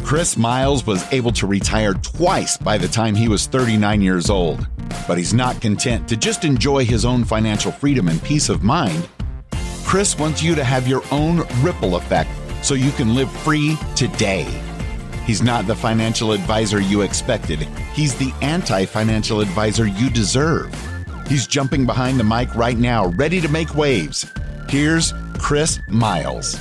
Chris Miles was able to retire twice by the time he was 39 years old, but he's not content to just enjoy his own financial freedom and peace of mind. Chris wants you to have your own ripple effect so you can live free today. He's not the financial advisor you expected. He's the anti-financial advisor you deserve. He's jumping behind the mic right now, ready to make waves. Here's Chris Miles.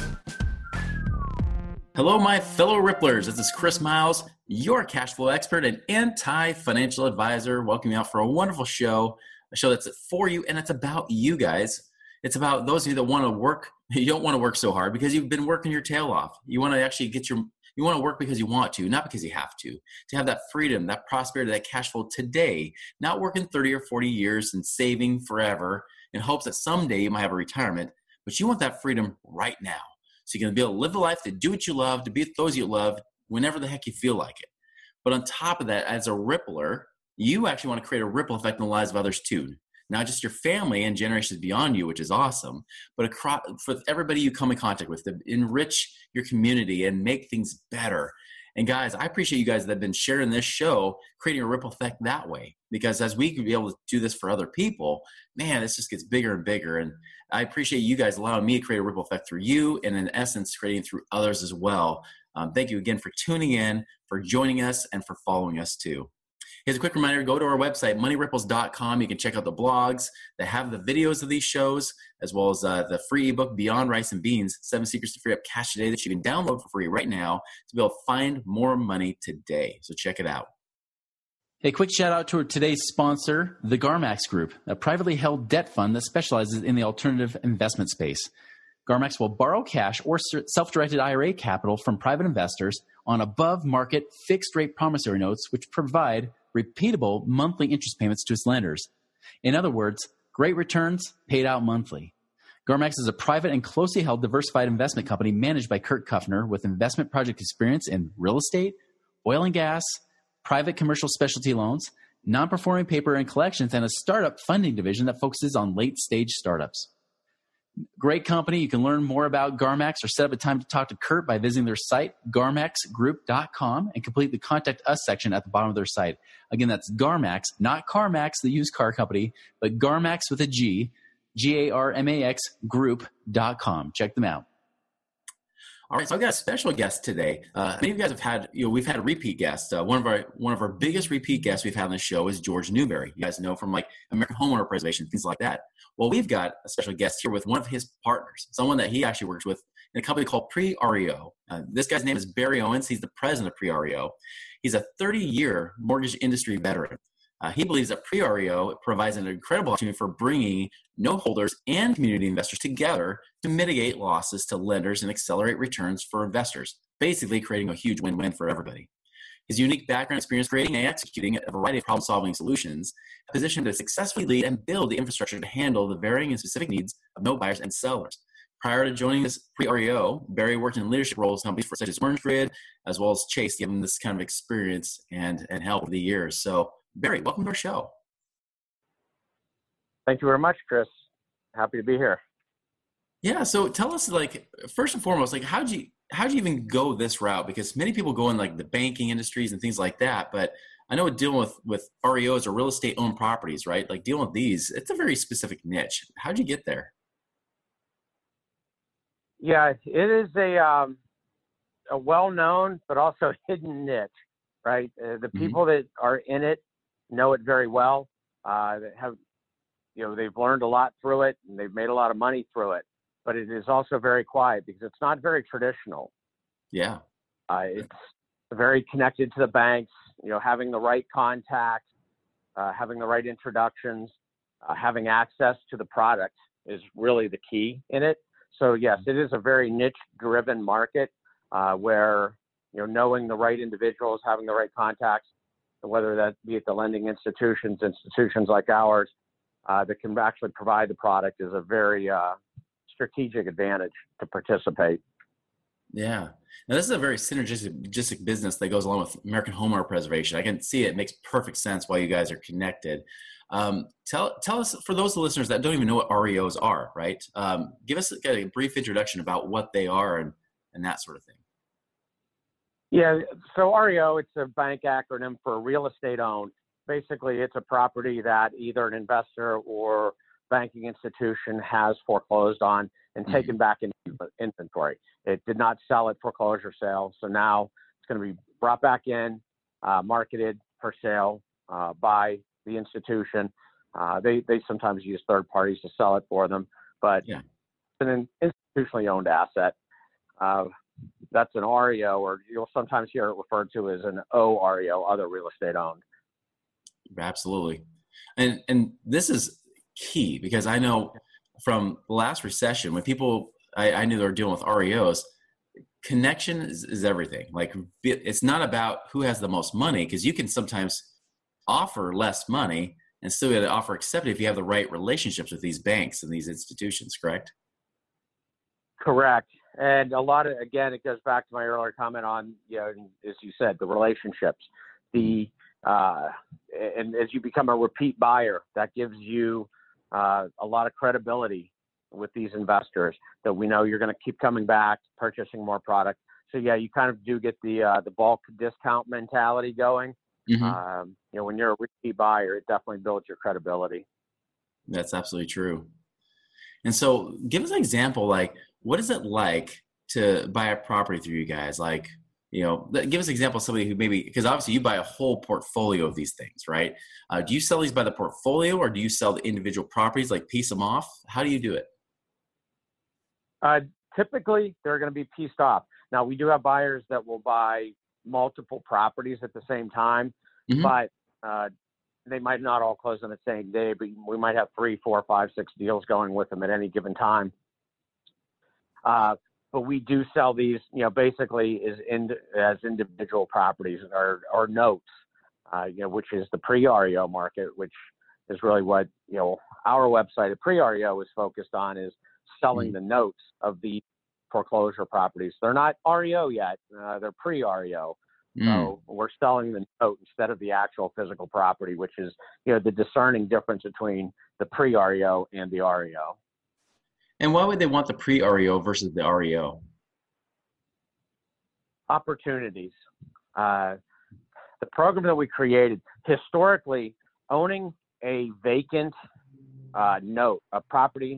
Hello, my fellow Ripplers. This is Chris Miles, your cash flow expert and anti-financial advisor. Welcome you out for a wonderful show, a show that's for you, and it's about you guys. It's about those of you that want to work. You don't want to work so hard because you've been working your tail off. You want to actually you want to work because you want to, not because you have to have that freedom, that prosperity, that cash flow today, not working 30 or 40 years and saving forever in hopes that someday you might have a retirement, but you want that freedom right now. So you're going to be able to live the life, to do what you love, to be with those you love, whenever the heck you feel like it. But on top of that, as a Rippler, you actually want to create a ripple effect in the lives of others too. Not just your family and generations beyond you, which is awesome, but for everybody you come in contact with, to enrich your community and make things better. And guys, I appreciate you guys that have been sharing this show, creating a ripple effect that way. Because as we can be able to do this for other people, man, this just gets bigger and bigger. And I appreciate you guys allowing me to create a ripple effect through you, and in essence, creating through others as well. Thank you again for tuning in, for joining us, and for following us too. Here's a quick reminder, go to our website, moneyripples.com. You can check out the blogs that have the videos of these shows, as well as the free ebook, Beyond Rice and Beans, 7 Secrets to Free Up Cash Today, that you can download for free right now to be able to find more money today. So check it out. Hey, quick shout out to today's sponsor, the Garmax Group, a privately held debt fund that specializes in the alternative investment space. Garmax will borrow cash or self-directed IRA capital from private investors on above-market fixed-rate promissory notes, which provide repeatable monthly interest payments to its lenders. In other words, great returns paid out monthly. Garmax is a private and closely held diversified investment company managed by Kurt Kuffner with investment project experience in real estate, oil and gas, private commercial specialty loans, non-performing paper and collections, and a startup funding division that focuses on late-stage startups. Great company. You can learn more about Garmax or set up a time to talk to Kurt by visiting their site, garmaxgroup.com, and complete the Contact Us section at the bottom of their site. Again, that's Garmax, not CarMax, the used car company, but Garmax with a G, Garmax group.com. Check them out. All right, so I've got a special guest today. Many of you guys have had, we've had a repeat guest. One of our biggest repeat guests we've had on the show is George Newberry. You guys know from like American Homeowner Preservation, things like that. Well, we've got a special guest here with one of his partners, someone that he actually works with in a company called Pre-REO. This guy's name is Barry Owens. He's the president of Pre-REO. He's a 30-year mortgage industry veteran. He believes that Pre-REO provides an incredible opportunity for bringing note holders and community investors together to mitigate losses to lenders and accelerate returns for investors, basically creating a huge win-win for everybody. His unique background experience creating and executing a variety of problem-solving solutions positioned to successfully lead and build the infrastructure to handle the varying and specific needs of note buyers and sellers. Prior to joining this Pre-REO, Barry worked in leadership roles in companies such as Orange Grid, as well as Chase, giving him this kind of experience and help over the years. So, Barry, welcome to our show. Thank you very much, Chris. Happy to be here. Yeah. So tell us, like, first and foremost, like, how'd you even go this route? Because many people go in like the banking industries and things like that, but I know dealing with REOs or real estate owned properties, right? Like dealing with these, it's a very specific niche. How'd you get there? Yeah, it is a well-known but also hidden niche, right? The people that are in it know it very well. That have, they've learned a lot through it and they've made a lot of money through it. But it is also very quiet because it's not very traditional. Yeah. It's very connected to the banks, having the right contacts, having the right introductions, having access to the product is really the key in it. So yes, it is a very niche-driven market where, knowing the right individuals, having the right contacts, whether that be at the lending institutions like ours, that can actually provide the product is a very strategic advantage to participate. Yeah. Now, this is a very synergistic business that goes along with American Homeowner Preservation. I can see it makes perfect sense why you guys are connected. Tell us, for those listeners that don't even know what REOs are, right? Give us a brief introduction about what they are and that sort of thing. Yeah, so REO, it's a bank acronym for real estate owned. Basically, it's a property that either an investor or banking institution has foreclosed on and taken back into inventory. It did not sell at foreclosure sale, so now it's going to be brought back in, marketed for sale by the institution. They sometimes use third parties to sell it for them, but it's an institutionally owned asset. That's an REO, or you'll sometimes hear it referred to as an OREO, other real estate owned. Absolutely. And this is key, because I know from the last recession, when people, I knew they were dealing with REOs, connection is everything. Like, it's not about who has the most money, because you can sometimes offer less money and still get an offer accepted if you have the right relationships with these banks and these institutions, correct? Correct. And a lot of, again, it goes back to my earlier comment on, as you said, the relationships. And as you become a repeat buyer, that gives you a lot of credibility with these investors, that we know you're going to keep coming back, purchasing more product. So yeah, you kind of do get the bulk discount mentality going. When you're a repeat buyer, it definitely builds your credibility. That's absolutely true. And so give us an example, like, what is it like to buy a property through you guys? Like, give us an example of somebody who maybe, because obviously you buy a whole portfolio of these things, right? Do you sell these by the portfolio, or do you sell the individual properties, like piece them off? How do you do it? Typically, they're going to be pieced off. Now, we do have buyers that will buy multiple properties at the same time, but they might not all close on the same day, but we might have 3, 4, 5, 6 deals going with them at any given time. But we do sell these, basically as individual properties or notes, which is the pre-REO market, which is really what, our website at pre-REO is focused on, is selling the notes of the foreclosure properties. They're not REO yet. They're pre-REO. So we're selling the note instead of the actual physical property, which is, the discerning difference between the pre-REO and the REO. And why would they want the pre-REO versus the REO? Opportunities. The program that we created, historically, owning a vacant note, a property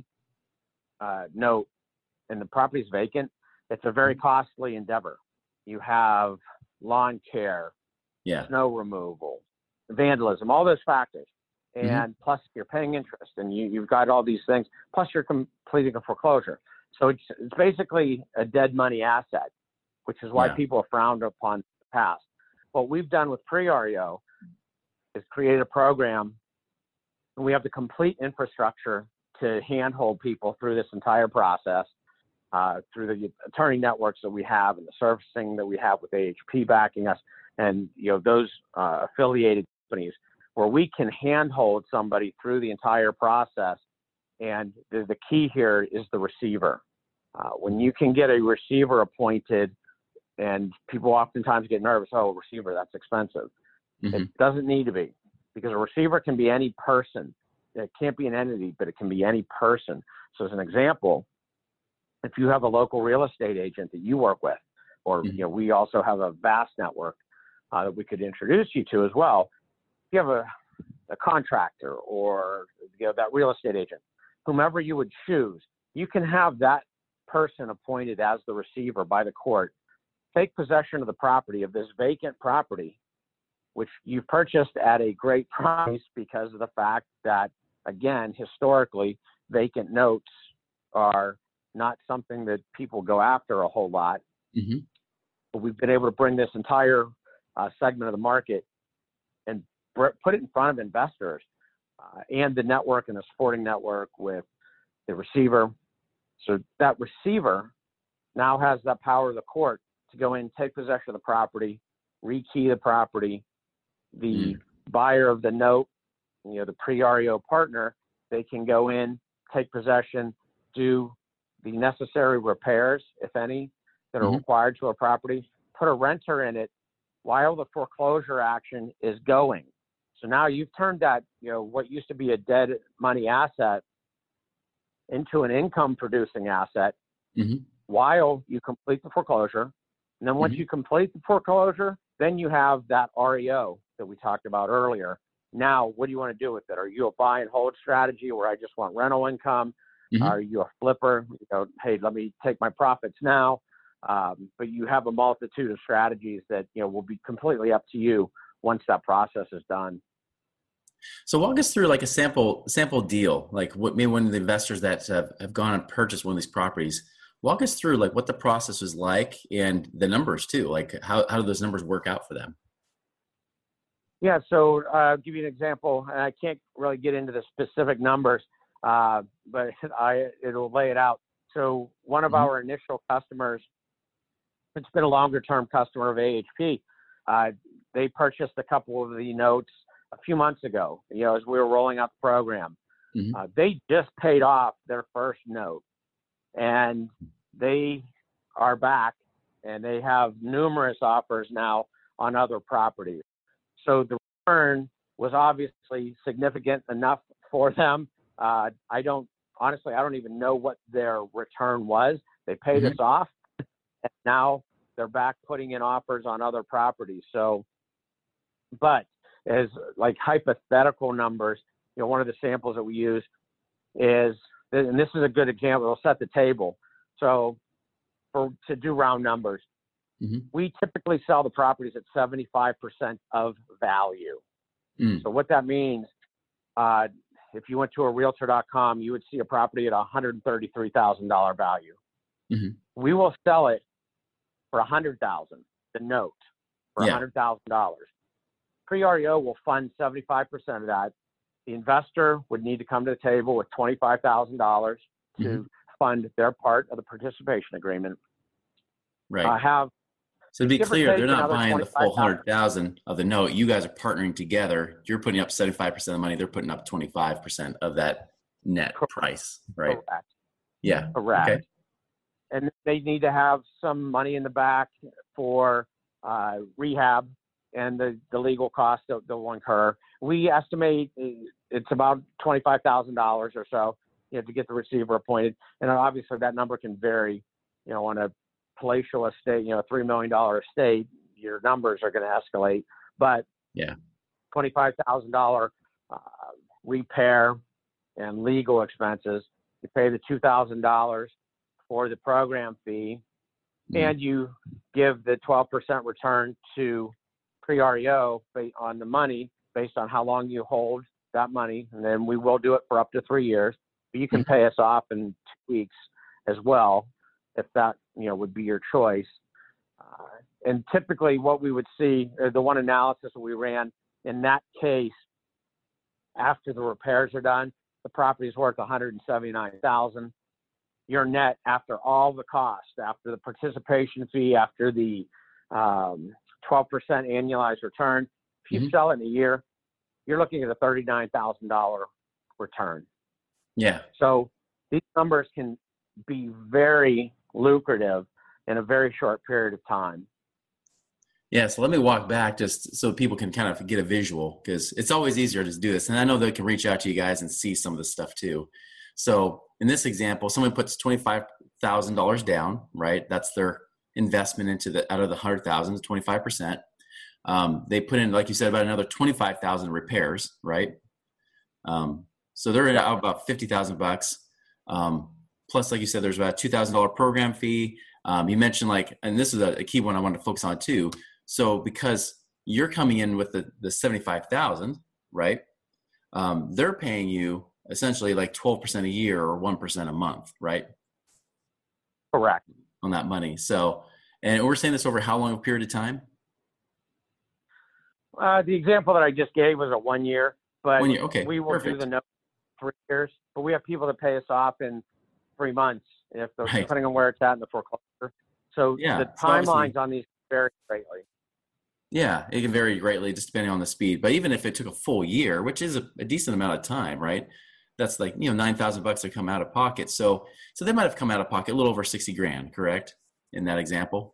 note, and the property is vacant, it's a very costly endeavor. You have lawn care, snow removal, vandalism, all those factors. And plus you're paying interest, and you've got all these things, plus you're completing a foreclosure. So it's basically a dead money asset, which is why people have frowned upon in the past. What we've done with pre-REO is create a program, and we have the complete infrastructure to handhold people through this entire process, through the attorney networks that we have and the servicing that we have with AHP backing us, and those affiliated companies, where we can handhold somebody through the entire process. And the key here is the receiver. When you can get a receiver appointed, and people oftentimes get nervous, a receiver, that's expensive. It doesn't need to be, because a receiver can be any person. It can't be an entity, but it can be any person. So as an example, if you have a local real estate agent that you work with, or we also have a vast network that we could introduce you to as well. If you have a contractor, or that real estate agent, whomever you would choose, you can have that person appointed as the receiver by the court, take possession of the property, of this vacant property, which you purchased at a great price because of the fact that, again, historically, vacant notes are not something that people go after a whole lot. But we've been able to bring this entire segment of the market and put it in front of investors and the network and the supporting network with the receiver. So that receiver now has that power of the court to go in, take possession of the property, rekey the property. The buyer of the note, the pre-REO partner, they can go in, take possession, do the necessary repairs, if any, that are required to a property, put a renter in it while the foreclosure action is going. So now you've turned that, what used to be a dead money asset into an income producing asset while you complete the foreclosure, And then once you complete the foreclosure, then you have that REO that we talked about earlier. Now, what do you want to do with it? Are you a buy and hold strategy where I just want rental income? Are you a flipper? Hey, let me take my profits now. But you have a multitude of strategies that, will be completely up to you once that process is done. So walk us through like a sample deal, like what maybe one of the investors that have gone and purchased one of these properties. Walk us through like what the process was like and the numbers too. Like how do those numbers work out for them? Yeah, so I'll give you an example, and I can't really get into the specific numbers, but it'll lay it out. So one of our initial customers, it's been a longer-term customer of AHP. They purchased a couple of the notes a few months ago, as we were rolling out the program. They just paid off their first note, and they are back, and they have numerous offers now on other properties. So the return was obviously significant enough for them. I don't even know what their return was. They paid us off, and now they're back putting in offers on other properties. So, but as like hypothetical numbers, one of the samples that we use is, and this is a good example, it'll set the table. So to do round numbers, we typically sell the properties at 75% of value. So what that means, if you went to a realtor.com, you would see a property at $133,000 value. We will sell it for $100,000, the note for $100,000. Pre-REO will fund 75% of that. The investor would need to come to the table with $25,000 to fund their part of the participation agreement. Right. So to be clear, they're not buying the full $100,000 of the note. You guys are partnering together. You're putting up 75% of the money. They're putting up 25% of that net price, right? Correct. Yeah. Correct. Okay. And they need to have some money in the back for rehab and the legal costs that they'll incur. We estimate it's about $25,000 or so, to get the receiver appointed. And obviously that number can vary, on a palatial estate, $3 million estate, your numbers are going to escalate. But $25,000 repair and legal expenses, you pay the $2,000 for the program fee, and you give the 12% return to pre-REO on the money based on how long you hold that money. And then we will do it for up to 3 years. But you can pay us off in 2 weeks as well, if that would be your choice. And typically what we would see, the one analysis that we ran in that case, after the repairs are done, the property is worth $179,000. Your net after all the costs, after the participation fee, after the 12% annualized return, if you sell it in a year, you're looking at a $39,000 return. Yeah. So these numbers can be very lucrative in a very short period of time. Yeah, so let me walk back just so people can kind of get a visual, because it's always easier to do this. And I know they can reach out to you guys and see some of this stuff too. So in this example, someone puts $25,000 down, right? That's their investment out of the $100,000, 25%. They put in, like you said, about another $25,000 repairs, right? So they're in about $50,000. Plus, like you said, there's about a $2,000 program fee. You mentioned and this is a key one I wanted to focus on too. So because you're coming in with the $75,000, right? They're paying you essentially like 12% a year or 1% a month, right? Correct. On that money. So, and we're saying this over how long a period of time? The example that I just gave was a 1 year, but 1 year. Okay. We will do the note 3 years, but we have people that pay us off in 3 months, if they're depending on where it's at in the foreclosure. So the timelines on these vary greatly. Yeah, it can vary greatly just depending on the speed. But even if it took a full year, which is a decent amount of time, right? That's like, $9,000 to come out of pocket. So they might have come out of pocket a little over 60 grand, correct? In that example?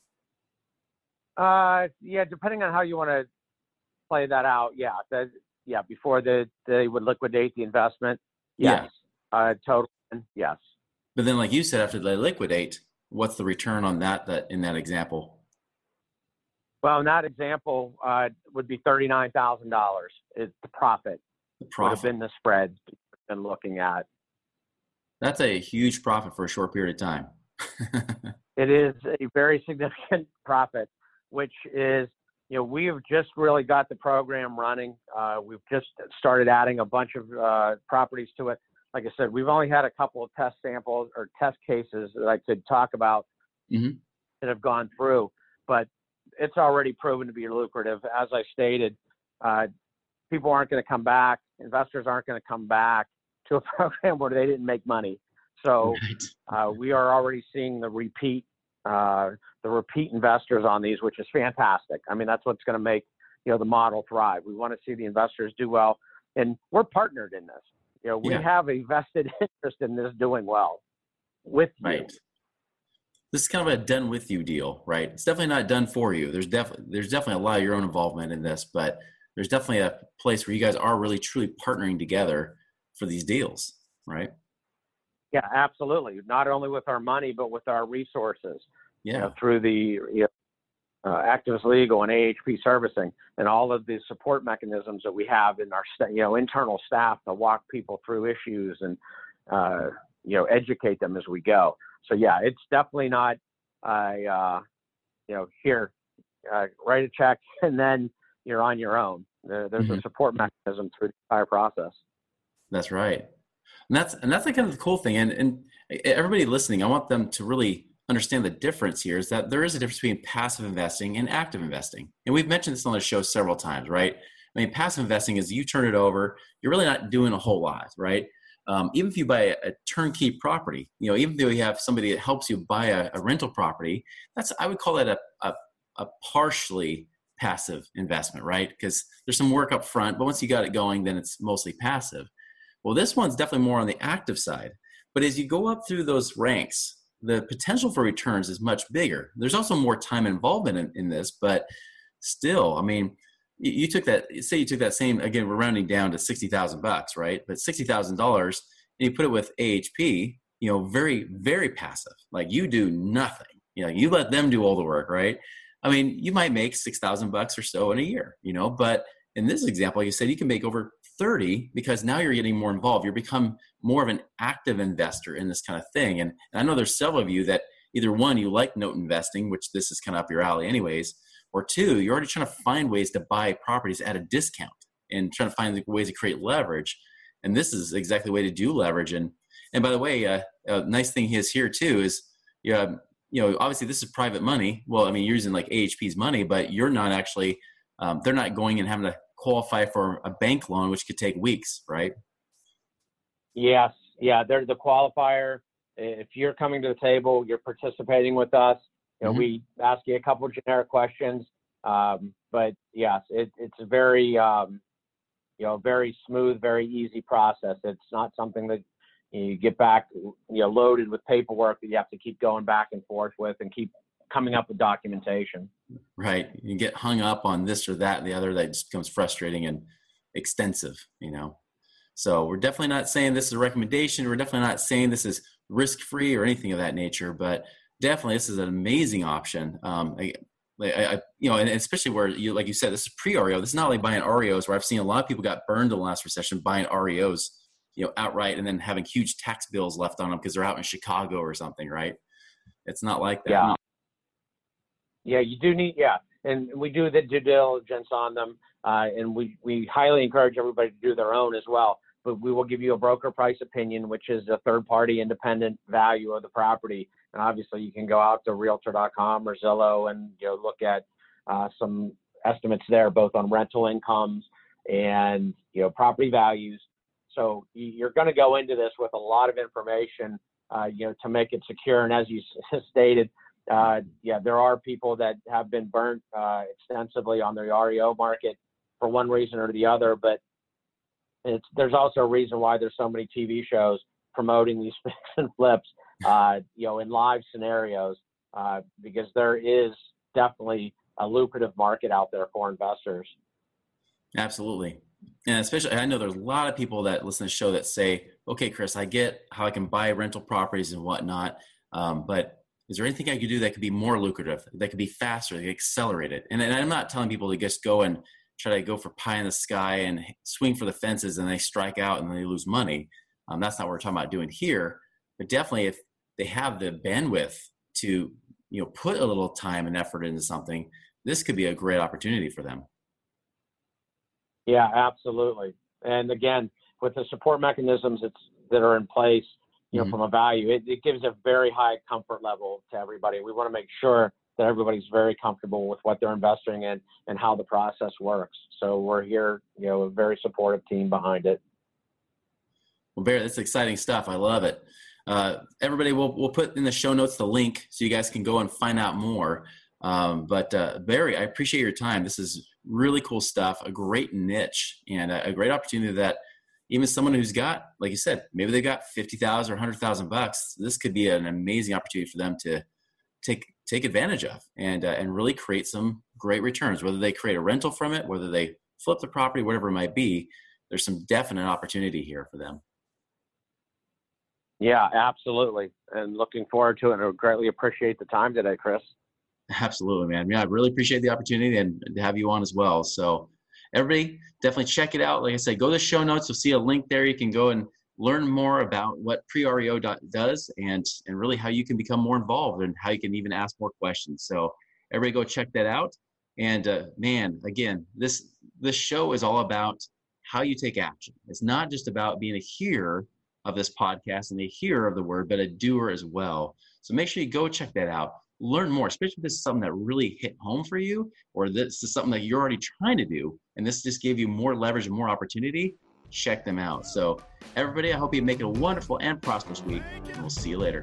Yeah, depending on how you want to play that out. Yeah. Before they would liquidate the investment. Yes. Total. Yes. But then like you said, after they liquidate, what's the return on that in that example? Well, in that example, would be $39,000 is the profit. The would profit have been the spread been looking at. That's a huge profit for a short period of time. It is a very significant profit, which is, we've just really got the program running. We've just started adding a bunch of properties to it. Like I said, we've only had a couple of test samples or test cases that I could talk about that have gone through, but it's already proven to be lucrative. As I stated, people aren't going to come back. Investors aren't going to come back to a program where they didn't make money. So we are already seeing the repeat investors on these, which is fantastic. I mean, that's what's going to make, the model thrive. We want to see the investors do well, and we're partnered in this. We have a vested interest in this doing well with you. Right. This is kind of a done with you deal, right? It's definitely not done for you. There's definitely a lot of your own involvement in this, but there's definitely a place where you guys are really truly partnering together for these deals, right? Yeah, absolutely. Not only with our money, but with our resources. Yeah. Through the Activist Legal and AHP servicing and all of the support mechanisms that we have in our internal staff to walk people through issues and educate them as we go. So yeah, it's definitely not here, write a check and then you're on your own. There's a support mechanism through the entire process. That's right. And that's the kind of the cool thing. And everybody listening, I want them to really understand the difference here is that there is a difference between passive investing and active investing. And we've mentioned this on the show several times, right? I mean, passive investing is you turn it over, you're really not doing a whole lot, right? Even if you buy a turnkey property, even though you have somebody that helps you buy a rental property, I would call that a partially passive investment, right? Because there's some work up front, but once you got it going, then it's mostly passive. Well, this one's definitely more on the active side. But as you go up through those ranks, the potential for returns is much bigger. There's also more time involvement in this, but still, I mean, you took that same, again, we're rounding down to $60,000, right? But $60,000 and you put it with AHP, very, very passive. Like you do nothing, you let them do all the work, right? I mean, you might make $6,000 or so in a year, but in this example, you said you can make over 30 because now you're getting more involved. You become more of an active investor in this kind of thing. And I know there's several of you that either one, you like note investing, which this is kind of up your alley anyways, or two, you're already trying to find ways to buy properties at a discount and trying to find ways to create leverage. And this is exactly the way to do leverage. And by the way, a nice thing is here too is, obviously this is private money. Well, I mean, you're using like AHP's money, but you're not actually, they're not going and having to qualify for a bank loan, which could take weeks, right? Yes. Yeah. They're the qualifier. If you're coming to the table, you're participating with us. We ask you a couple of generic questions. But yes, it's a very, very smooth, very easy process. It's not something that you get back, loaded with paperwork that you have to keep going back and forth with and keep coming up with documentation. Right. You get hung up on this or that and the other, that just becomes frustrating and extensive, So we're definitely not saying this is a recommendation. We're definitely not saying this is risk-free or anything of that nature, but definitely this is an amazing option. And especially where like you said, this is pre-REO. This is not like buying REOs where I've seen a lot of people got burned in the last recession buying REOs, outright and then having huge tax bills left on them because they're out in Chicago or something, right? It's not like that. Yeah. Yeah, you do need, and we do the due diligence on them, and we highly encourage everybody to do their own as well. But we will give you a broker price opinion, which is a third-party independent value of the property. And obviously, you can go out to Realtor.com or Zillow and look at some estimates there, both on rental incomes and property values. So you're going to go into this with a lot of information, to make it secure. And as you stated, there are people that have been burnt extensively on the REO market for one reason or the other, but there's also a reason why there's so many TV shows promoting these fix and flips, in live scenarios, because there is definitely a lucrative market out there for investors. Absolutely. And especially, I know there's a lot of people that listen to the show that say, okay, Chris, I get how I can buy rental properties and whatnot. But is there anything I could do that could be more lucrative, that could be faster, that could accelerate it? And I'm not telling people to just go and try to go for pie in the sky and swing for the fences and they strike out and they lose money. That's not what we're talking about doing here. But definitely if they have the bandwidth to, put a little time and effort into something, this could be a great opportunity for them. Yeah, absolutely. And again, with the support mechanisms that are in place, from a value, it gives a very high comfort level to everybody. We want to make sure that everybody's very comfortable with what they're investing in and how the process works. So we're here, a very supportive team behind it. Well, Barry, that's exciting stuff. I love it. Everybody, we'll put in the show notes the link so you guys can go and find out more. But Barry, I appreciate your time. This is really cool stuff, a great niche, and a great opportunity that even someone who's got, like you said, maybe they got $50,000 or $100,000. This could be an amazing opportunity for them to take advantage of and really create some great returns. Whether they create a rental from it, whether they flip the property, whatever it might be, there's some definite opportunity here for them. Yeah, absolutely. And looking forward to it. And I greatly appreciate the time today, Chris. Absolutely, man. Yeah, I really appreciate the opportunity and to have you on as well. So everybody, definitely check it out. Like I said, go to the show notes. You'll see a link there. You can go and learn more about what Pre-REO does and really how you can become more involved and how you can even ask more questions. So everybody go check that out. And man, again, this show is all about how you take action. It's not just about being a hearer of this podcast and a hearer of the word, but a doer as well. So make sure you go check that out. Learn more, especially if this is something that really hit home for you, or this is something that you're already trying to do, and this just gave you more leverage and more opportunity. Check them out. So everybody, I hope you make it a wonderful and prosperous week, and we'll see you later.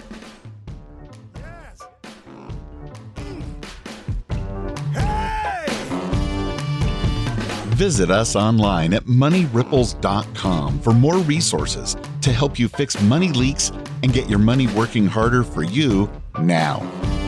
Visit us online at moneyripples.com for more resources to help you fix money leaks and get your money working harder for you now.